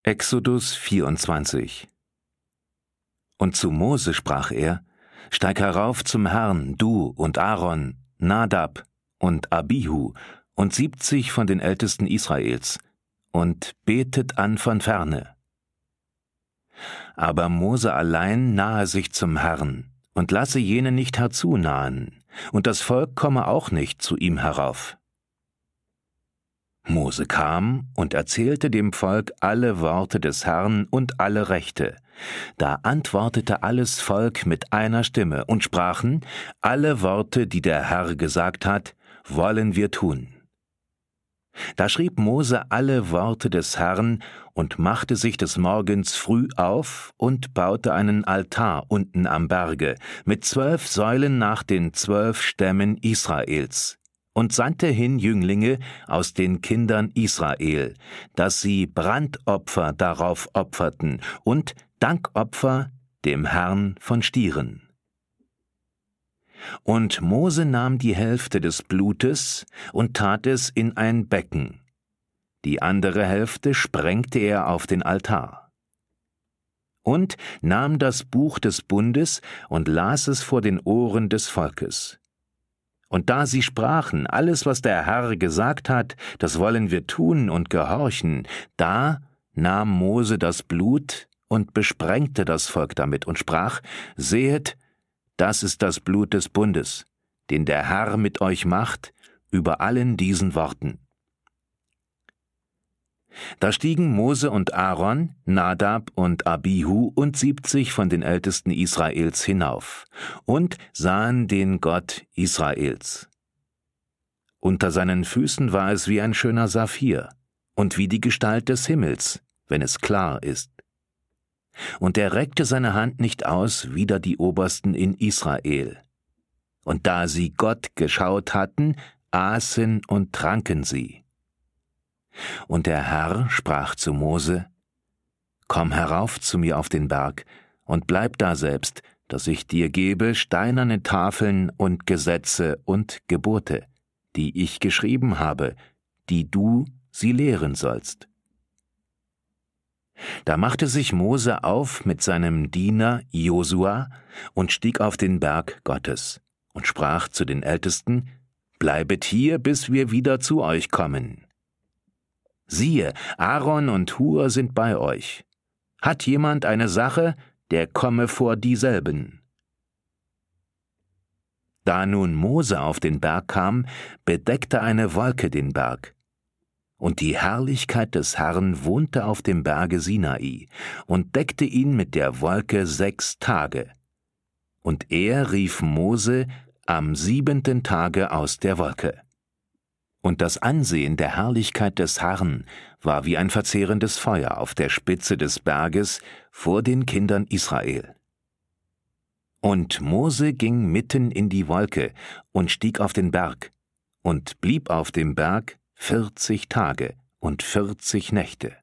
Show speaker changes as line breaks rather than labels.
Exodus 24. Und zu Mose sprach er: Steig herauf zum Herrn, du und Aaron, Nadab und Abihu und 70 von den Ältesten Israels, und betet an von ferne. Aber Mose allein nahe sich zum Herrn und lasse jene nicht herzunahen, und das Volk komme auch nicht zu ihm herauf. Mose kam und erzählte dem Volk alle Worte des Herrn und alle Rechte. Da antwortete alles Volk mit einer Stimme und sprachen: Alle Worte, die der Herr gesagt hat, wollen wir tun. Da schrieb Mose alle Worte des Herrn und machte sich des Morgens früh auf und baute einen Altar unten am Berge mit 12 Säulen nach den 12 Stämmen Israels und sandte hin Jünglinge aus den Kindern Israel, dass sie Brandopfer darauf opferten und Dankopfer dem Herrn von Stieren. Und Mose nahm die Hälfte des Blutes und tat es in ein Becken. Die andere Hälfte sprengte er auf den Altar. Und nahm das Buch des Bundes und las es vor den Ohren des Volkes. Und da sie sprachen: Alles, was der Herr gesagt hat, das wollen wir tun und gehorchen, da nahm Mose das Blut und besprengte das Volk damit und sprach: Sehet, das ist das Blut des Bundes, den der Herr mit euch macht, über allen diesen Worten. Da stiegen Mose und Aaron, Nadab und Abihu und 70 von den Ältesten Israels hinauf und sahen den Gott Israels. Unter seinen Füßen war es wie ein schöner Saphir und wie die Gestalt des Himmels, wenn es klar ist. Und er reckte seine Hand nicht aus wider die Obersten in Israel. Und da sie Gott geschaut hatten, aßen und tranken sie. Und der Herr sprach zu Mose: Komm herauf zu mir auf den Berg und bleib da selbst, dass ich dir gebe steinerne Tafeln und Gesetze und Gebote, die ich geschrieben habe, die du sie lehren sollst. Da machte sich Mose auf mit seinem Diener Josua und stieg auf den Berg Gottes und sprach zu den Ältesten: Bleibet hier, bis wir wieder zu euch kommen. Siehe, Aaron und Hur sind bei euch. Hat jemand eine Sache, der komme vor dieselben. Da nun Mose auf den Berg kam, bedeckte eine Wolke den Berg. Und die Herrlichkeit des Herrn wohnte auf dem Berge Sinai und deckte ihn mit der Wolke 6 Tage. Und er rief Mose am 7. Tage aus der Wolke. Und das Ansehen der Herrlichkeit des Herrn war wie ein verzehrendes Feuer auf der Spitze des Berges vor den Kindern Israel. Und Mose ging mitten in die Wolke und stieg auf den Berg und blieb auf dem Berg 40 Tage und 40 Nächte.